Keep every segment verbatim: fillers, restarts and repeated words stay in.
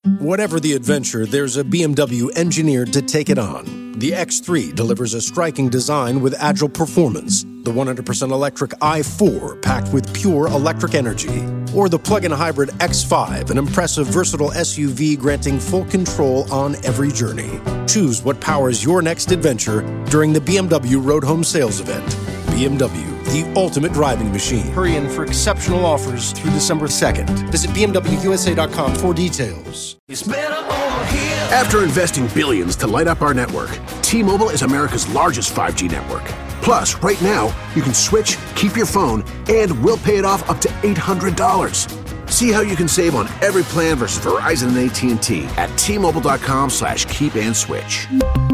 Whatever the adventure, there's a B M W engineered to take it on. The X three delivers a striking design with agile performance. The one hundred percent electric i four, packed with pure electric energy. Or the plug-in hybrid X five, an impressive, versatile S U V granting full control on every journey. Choose what powers your next adventure during the B M W Road Home Sales Event. B M W, the ultimate driving machine. Hurry in for exceptional offers through December second. Visit B M W U S A dot com for details. It's better over here. After investing billions to light up our network, T-Mobile is America's largest five G network. Plus, right now, you can switch, keep your phone, and we'll pay it off up to eight hundred dollars. See how you can save on every plan versus Verizon and A T and T at T-Mobile.com slash keep and switch.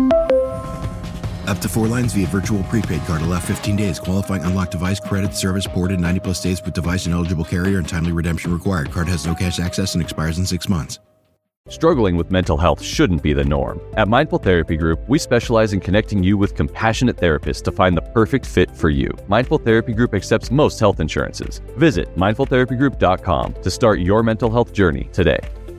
Up to four lines via virtual prepaid card. Allow fifteen days. Qualifying unlocked device credit service ported ninety plus days with device and eligible carrier and timely redemption required. Card has no cash access and expires in six months. Struggling with mental health shouldn't be the norm. At Mindful Therapy Group, we specialize in connecting you with compassionate therapists to find the perfect fit for you. Mindful Therapy Group accepts most health insurances. Visit mindful therapy group dot com to start your mental health journey today.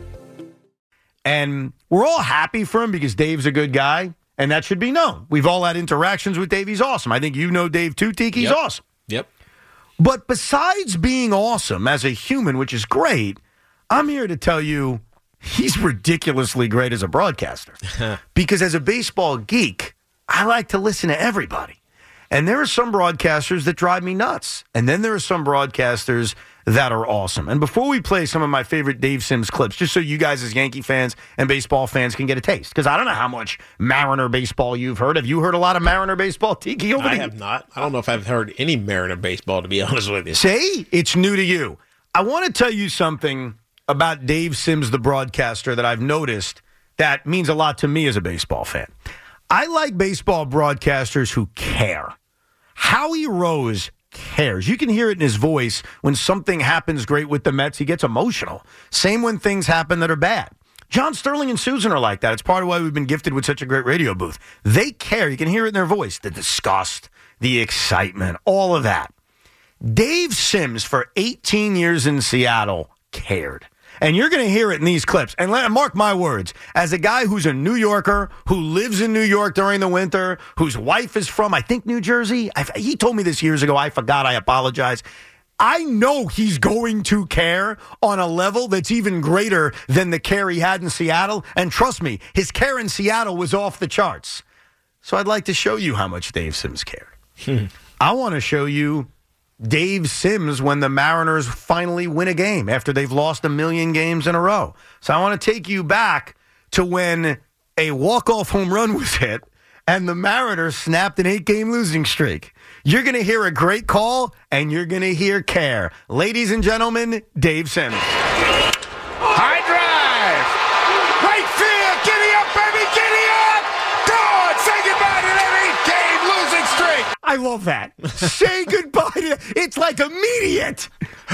And we're all happy for him because Dave's a good guy, and that should be known. We've all had interactions with Dave. He's awesome. I think you know Dave too, Tiki. He's yep. awesome. Yep. But besides being awesome as a human, which is great, I'm here to tell you he's ridiculously great as a broadcaster. Because as a baseball geek, I like to listen to everybody. And there are some broadcasters that drive me nuts. And then there are some broadcasters that are awesome. And before we play some of my favorite Dave Sims clips, just so you guys as Yankee fans and baseball fans can get a taste, because I don't know how much Mariner baseball you've heard. Have you heard a lot of Mariner baseball, Tiki? Over I have not. I don't know if I've heard any Mariner baseball, to be honest with you. See? It's new to you. I want to tell you something about Dave Sims, the broadcaster, that I've noticed that means a lot to me as a baseball fan. I like baseball broadcasters who care. Howie Rose cares. You can hear it in his voice when something happens great with the Mets. He gets emotional. Same when things happen that are bad. John Sterling and Susan are like that. It's part of why we've been gifted with such a great radio booth. They care. You can hear it in their voice. The disgust, the excitement, all of that. Dave Sims, for eighteen years in Seattle, cared. And you're going to hear it in these clips. And let, mark my words, as a guy who's a New Yorker, who lives in New York during the winter, whose wife is from, I think, New Jersey. I, he told me this years ago. I forgot. I apologize. I know he's going to care on a level that's even greater than the care he had in Seattle. And trust me, his care in Seattle was off the charts. So I'd like to show you how much Dave Sims cared. Hmm. I want to show you Dave Sims when the Mariners finally win a game after they've lost a million games in a row. So I want to take you back to when a walk-off home run was hit and the Mariners snapped an eight-game losing streak. You're going to hear a great call, and you're going to hear care. Ladies and gentlemen, Dave Sims. High drive. Right field. Giddy up, baby. Giddy up. Gone. Say goodbye to that eight-game losing streak. I love that. Say goodbye to that. It's like immediate.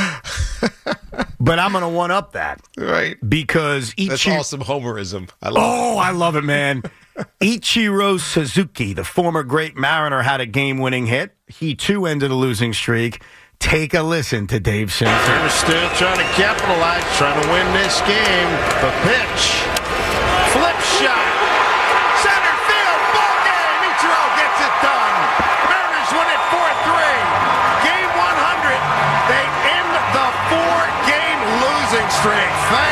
But I'm going to one-up that. Right. Because Ichi- That's awesome homerism. I love oh, it. I love it, man. Ichiro Suzuki, the former great Mariner, had a game-winning hit. He, too, ended a losing streak. Take a listen to Dave Sims. They're still trying to capitalize, trying to win this game. The pitch. Flip shot. Center field. Ball game. Ichiro gets it done. Mariners win it four three. Game one hundred. They end the four-game losing streak.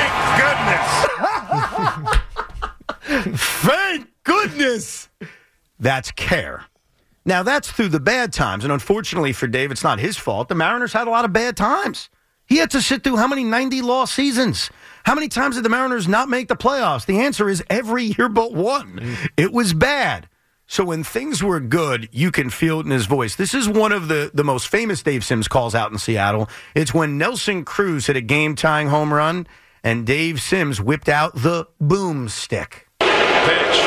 Thank goodness. Thank goodness. That's care. Now, that's through the bad times. And unfortunately for Dave, it's not his fault. The Mariners had a lot of bad times. He had to sit through how many ninety-loss seasons? How many times did the Mariners not make the playoffs? The answer is every year but one. Mm. It was bad. So when things were good, you can feel it in his voice. This is one of the, the most famous Dave Sims calls out in Seattle. It's when Nelson Cruz hit a game-tying home run, and Dave Sims whipped out the boomstick. Pitch.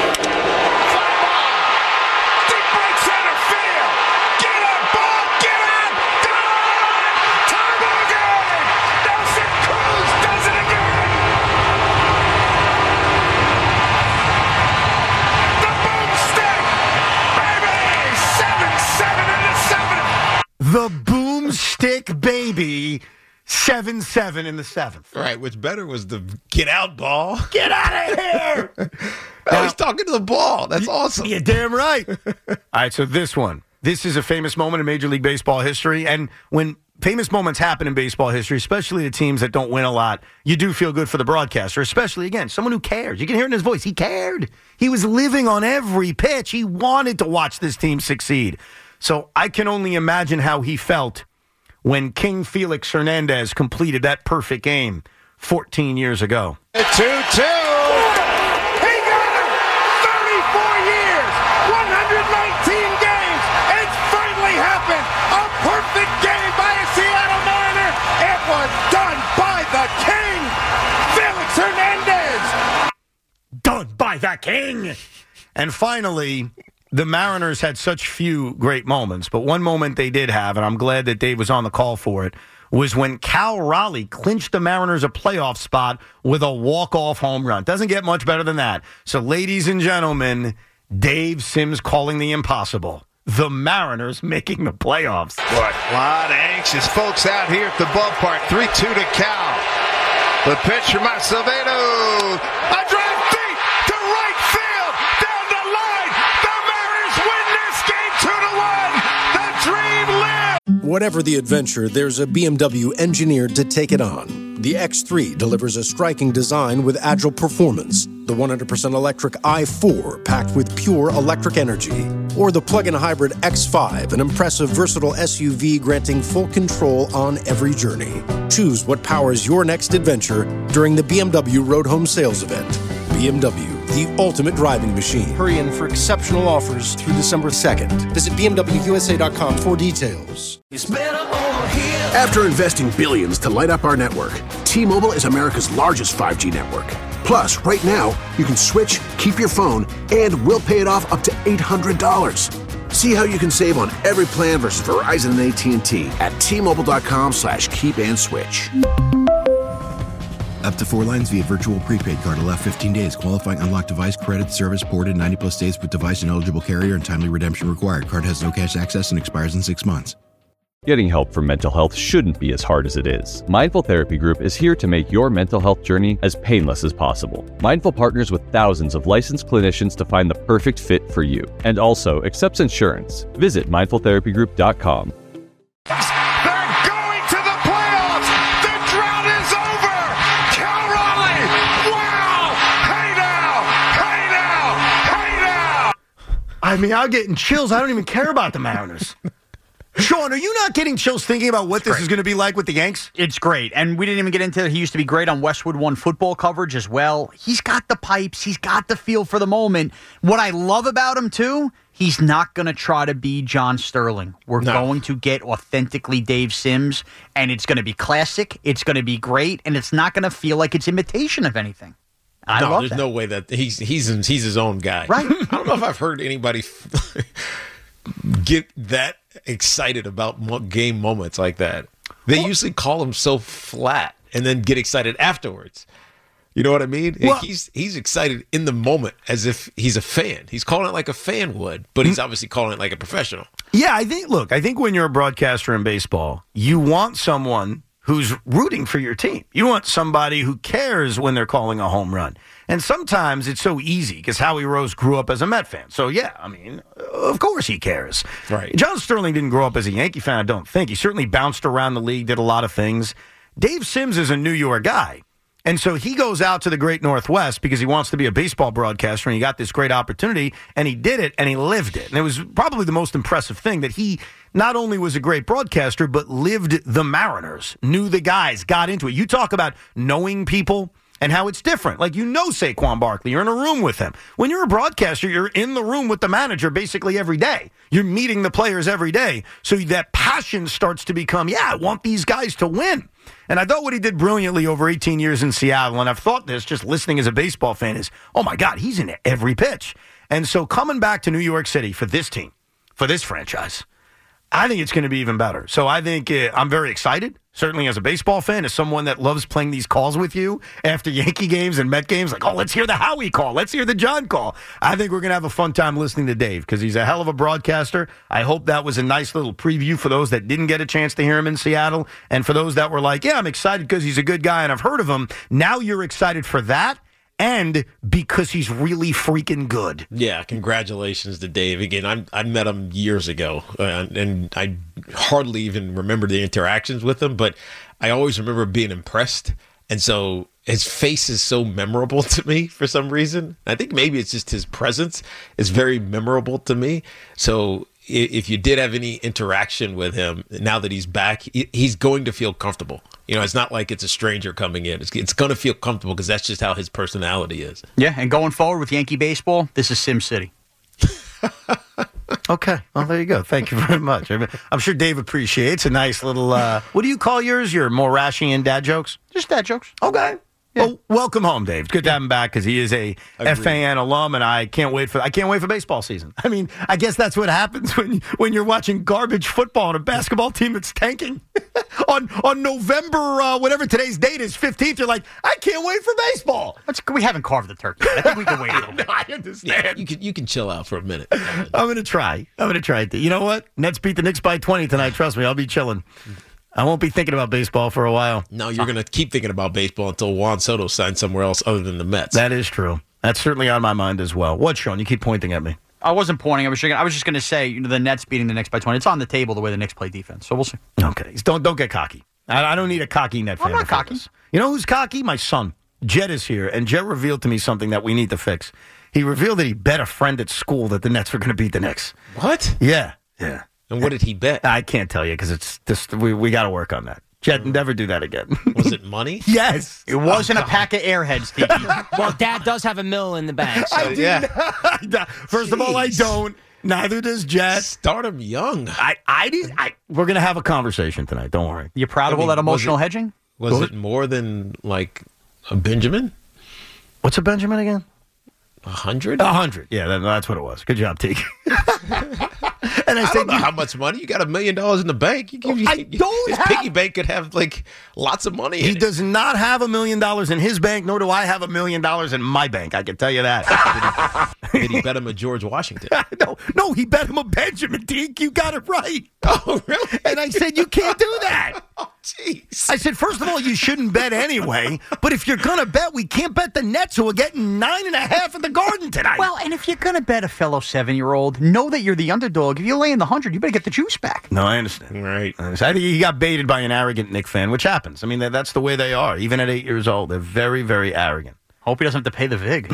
The boomstick, baby. seven seven in the seventh. Right, what's better was the get out ball. Get out of here! Now, he's talking to the ball. That's awesome. You're damn right. All right, so this one. This is a famous moment in Major League Baseball history. And when famous moments happen in baseball history, especially the teams that don't win a lot, you do feel good for the broadcaster, especially, again, someone who cares. You can hear it in his voice. He cared. He was living on every pitch. He wanted to watch this team succeed. So I can only imagine how he felt when King Felix Hernandez completed that perfect game fourteen years ago. two two. He got him! thirty-four years, one hundred nineteen games. It's finally happened. A perfect game by a Seattle Mariner. It was done by the King, Felix Hernandez. Done by the King. And finally, the Mariners had such few great moments, but one moment they did have, and I'm glad that Dave was on the call for it, was when Cal Raleigh clinched the Mariners a playoff spot with a walk-off home run. Doesn't get much better than that. So, ladies and gentlemen, Dave Sims calling the impossible. The Mariners making the playoffs. What? A lot of anxious folks out here at the ballpark. three two to Cal. The pitch from Acevedo. A drive deep to right field. Down the line. The Mariners win this game two to one. The dream lives. Whatever the adventure, there's a B M W engineered to take it on. The X three delivers a striking design with agile performance. The one hundred percent electric i four packed with pure electric energy. Or the plug-in hybrid X five, an impressive versatile S U V granting full control on every journey. Choose what powers your next adventure during the B M W Road Home Sales Event. B M W, the ultimate driving machine. Hurry in for exceptional offers through December second. Visit B M W U S A dot com for details. After investing billions to light up our network, T-Mobile is America's largest five G network. Plus, right now, you can switch, keep your phone, and we'll pay it off up to eight hundred dollars. See how you can save on every plan versus Verizon and A T and T at T-Mobile.com slash keep and switch. Up to four lines via virtual prepaid card. Allow fifteen days. Qualifying unlocked device credit. Service ported ninety plus days with device and eligible carrier and timely redemption required. Card has no cash access and expires in six months. Getting help for mental health shouldn't be as hard as it is. Mindful Therapy Group is here to make your mental health journey as painless as possible. Mindful partners with thousands of licensed clinicians to find the perfect fit for you, and also accepts insurance. Visit mindful therapy group dot com. They're going to the playoffs. The drought is over. Cal Raleigh. Wow. Hey now. Hey now. Hey now. I mean, I'm getting chills. I don't even care about the Mariners. Sean, are you not getting chills thinking about what this great. is going to be like with the Yanks? It's great. And we didn't even get into it. He used to be great on Westwood One football coverage as well. He's got the pipes. He's got the feel for the moment. What I love about him, too, he's not going to try to be John Sterling. We're No. going to get authentically Dave Sims, and it's going to be classic. It's going to be great, and it's not going to feel like it's imitation of anything. I no, love there's that. no way that he's he's he's his own guy. Right. I don't know if I've heard anybody get that excited about mo- game moments like that. They well, usually call him so flat and then get excited afterwards. You know what I mean? Well, he's he's excited in the moment as if he's a fan. He's calling it like a fan would, but he's obviously calling it like a professional. Yeah, I think, look, I think when you're a broadcaster in baseball, you want someone who's rooting for your team. You want somebody who cares when they're calling a home run. And sometimes it's so easy because Howie Rose grew up as a Met fan. So, yeah, I mean, of course he cares. Right. John Sterling didn't grow up as a Yankee fan, I don't think. He certainly bounced around the league, did a lot of things. Dave Sims is a New York guy. And so he goes out to the great Northwest because he wants to be a baseball broadcaster, and he got this great opportunity, and he did it, and he lived it. And it was probably the most impressive thing that he not only was a great broadcaster, but lived the Mariners, knew the guys, got into it. You talk about knowing people and how it's different. Like, you know Saquon Barkley. You're in a room with him. When you're a broadcaster, you're in the room with the manager basically every day. You're meeting the players every day. So that passion starts to become, yeah, I want these guys to win. And I thought what he did brilliantly over eighteen years in Seattle, and I've thought this just listening as a baseball fan, is, oh, my God, he's in every pitch. And so coming back to New York City for this team, for this franchise, I think it's going to be even better. So I think uh, I'm very excited, certainly as a baseball fan, as someone that loves playing these calls with you after Yankee games and Met games. Like, oh, let's hear the Howie call. Let's hear the John call. I think we're going to have a fun time listening to Dave because he's a hell of a broadcaster. I hope that was a nice little preview for those that didn't get a chance to hear him in Seattle. And for those that were like, yeah, I'm excited because he's a good guy and I've heard of him. Now you're excited for that. And because he's really freaking good. Yeah, congratulations to Dave. Again, I I met him years ago, uh, and I hardly even remember the interactions with him, but I always remember being impressed. And so his face is so memorable to me for some reason. I think maybe it's just his presence is very memorable to me. So if you did have any interaction with him, now that he's back, he's going to feel comfortable. You know, it's not like it's a stranger coming in. It's, it's going to feel comfortable because that's just how his personality is. Yeah, and going forward with Yankee baseball, this is Sim City. Okay. Well, there you go. Thank you very much. I'm sure Dave appreciates a nice little, uh, what do you call yours? Your Morashian dad jokes? Just dad jokes. Okay. Yeah. Well, welcome home, Dave. It's good to have him back because he is a Agreed. F A N alum, and I can't wait for I can't wait for baseball season. I mean, I guess that's what happens when when you're watching garbage football and a basketball team that's tanking on on November uh, whatever today's date is fifteenth. You're like, I can't wait for baseball. Let's, we haven't carved the turkey yet. I think we can wait a little bit. I understand. Yeah, you can you can chill out for a minute. I'm gonna try. I'm gonna try it. You know what? Nets beat the Knicks by twenty tonight. Trust me, I'll be chilling. I won't be thinking about baseball for a while. No, you're going to keep thinking about baseball until Juan Soto signs somewhere else other than the Mets. That is true. That's certainly on my mind as well. What, Sean? You keep pointing at me. I wasn't pointing. I was just, I was just going to say, you know, the Nets beating the Knicks by twenty. It's on the table the way the Knicks play defense. So we'll see. Okay. Don't don't get cocky. I, I don't need a cocky Net fan. I'm not cocky. This. You know who's cocky? My son. Jet is here, and Jet revealed to me something that we need to fix. He revealed that he bet a friend at school that the Nets were going to beat the Knicks. What? Yeah. Yeah. And what did he bet? I can't tell you because it's just we we got to work on that. Jet, never do that again. Was it money? Yes. It wasn't oh, a pack of Airheads, Tiki. Well, Dad does have a mill in the bank. So. I do yeah. First Jeez. of all, I don't. Neither does Jet. Start him young. I, I did. I, we're going to have a conversation tonight. Don't worry. You proud I of mean, all that emotional was it, hedging? Was it more than like a Benjamin? What's a Benjamin again? A hundred? A hundred. Yeah, that, that's what it was. Good job, Tiki. And I, I said, don't know how much money. You got a million dollars in the bank. You, you, I don't his have... piggy bank could have like lots of money in He it. does not have a million dollars in his bank, nor do I have a million dollars in my bank. I can tell you that. Did he, did he bet him a George Washington? no, no, he bet him a Benjamin, Deke. You got it right. Oh, really? And I said, you can't do that. Oh, jeez. I said, first of all, you shouldn't bet anyway. But if you're going to bet, we can't bet the Nets, who are getting nine and a half at the Garden tonight. Well, and if you're going to bet a fellow seven-year-old, know that you're the underdog. If you lay in the hundred, you better get the juice back. No, I understand. Right. I think he got baited by an arrogant Knicks fan, which happens. I mean, that's the way they are. Even at eight years old, they're very, very arrogant. Hope he doesn't have to pay the vig.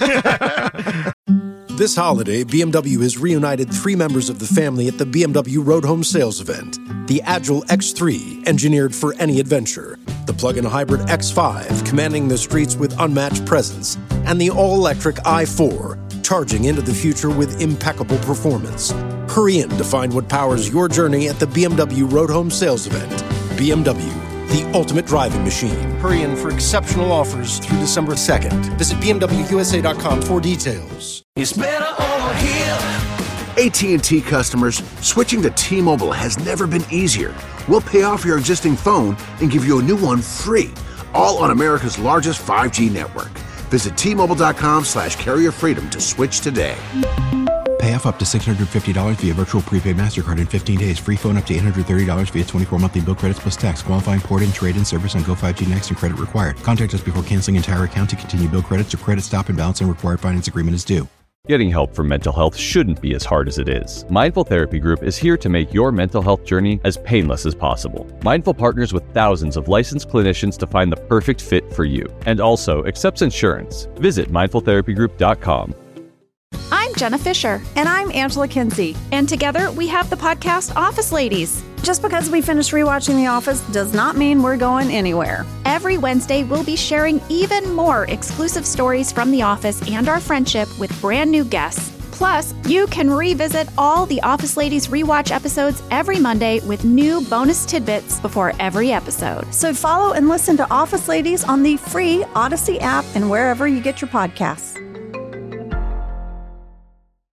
This holiday, B M W has reunited three members of the family at the B M W Road Home Sales Event. The Agile X three, engineered for any adventure. The plug-in hybrid X five, commanding the streets with unmatched presence. And the all-electric i four, charging into the future with impeccable performance. Hurry in to find what powers your journey at the B M W Road Home Sales Event. B M W, the ultimate driving machine. Hurry in for exceptional offers through December second. Visit B M W U S A dot com for details. It's better over here. A T and T customers, switching to T-Mobile has never been easier. We'll pay off your existing phone and give you a new one free, all on America's largest five G network. Visit T Mobile dot com slash carrier freedom to switch today. Pay off up to six hundred fifty dollars via virtual prepaid MasterCard in fifteen days. Free phone up to eight hundred thirty dollars via twenty-four monthly bill credits plus tax. Qualifying port-in, trade-in service on Go five G Next and credit required. Contact us before canceling entire account to continue bill credits or credit stop and balance on required finance agreement is due. Getting help for mental health shouldn't be as hard as it is. Mindful Therapy Group is here to make your mental health journey as painless as possible. Mindful partners with thousands of licensed clinicians to find the perfect fit for you, and also accepts insurance. Visit mindful therapy group dot com. I'm Jenna Fisher. And I'm Angela Kinsey. And together we have the podcast Office Ladies. Just because we finished rewatching The Office does not mean we're going anywhere. Every Wednesday, we'll be sharing even more exclusive stories from The Office and our friendship with brand new guests. Plus, you can revisit all the Office Ladies rewatch episodes every Monday with new bonus tidbits before every episode. So follow and listen to Office Ladies on the free Odyssey app and wherever you get your podcasts.